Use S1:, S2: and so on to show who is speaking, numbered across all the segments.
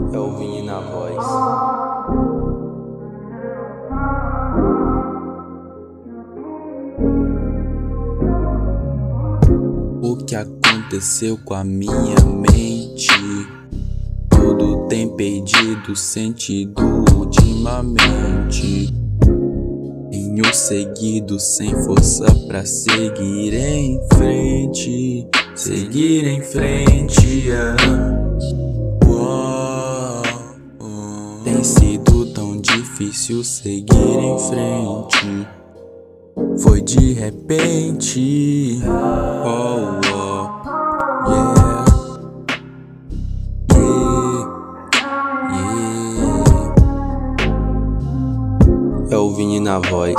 S1: É o Vini na voz. O que aconteceu com a minha mente? Tudo tem perdido sentido ultimamente. Tenho seguido sem força pra seguir em frente. Seguir em frente, Tem sido tão difícil seguir em frente. Foi de repente. Yeah. É o Vini na voz.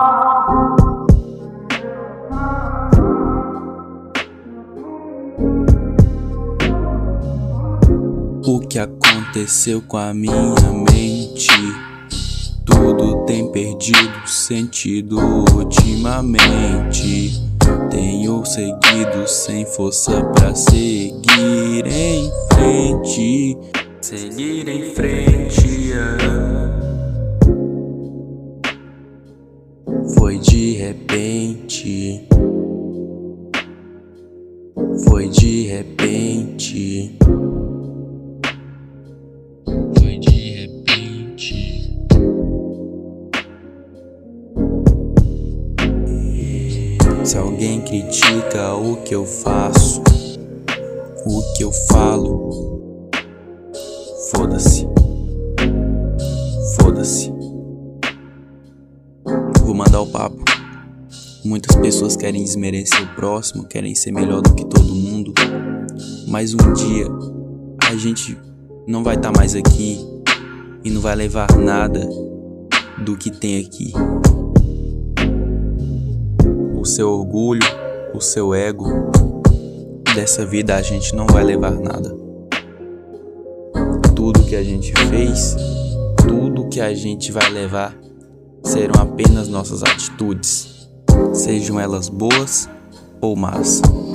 S1: O que aconteceu com a minha mente? Tudo tem perdido sentido ultimamente. Tenho seguido sem força pra seguir em frente. Seguir em frente, Foi de repente. Foi de repente. Foi de repente. Se alguém critica o que eu faço, o que eu falo, foda-se. Foda-se. Vou mandar o papo. Muitas pessoas querem desmerecer o próximo, querem ser melhor do que todo mundo. Mas um dia a gente não vai estar mais aqui e não vai levar nada do que tem aqui. O seu orgulho, o seu ego, dessa vida a gente não vai levar nada. Tudo que a gente fez, tudo que a gente vai levar serão apenas nossas atitudes, sejam elas boas ou más.